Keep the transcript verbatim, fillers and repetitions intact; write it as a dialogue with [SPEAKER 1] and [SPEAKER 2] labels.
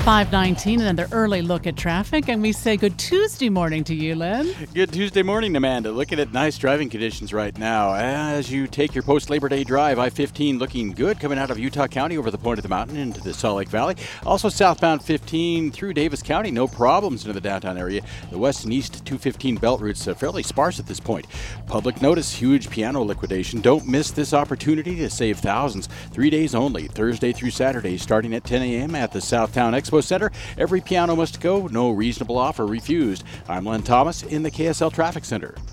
[SPEAKER 1] five nineteen, another early look at traffic, and we say good Tuesday morning to you, Lynn.
[SPEAKER 2] Good Tuesday morning, Amanda. Looking at nice driving conditions right now. As you take your post-Labor Day drive, I fifteen looking good coming out of Utah County over the point of the mountain into the Salt Lake Valley. Also southbound fifteen through Davis County, no problems into the downtown area. The west and east two fifteen belt routes are fairly sparse at this point. Public notice, huge piano liquidation. Don't miss this opportunity to save thousands. Three days only, Thursday through Saturday, starting at ten a.m. at the Southtown Expo Center. Every piano must go, no reasonable offer refused. I'm Len Thomas in the K S L Traffic Center.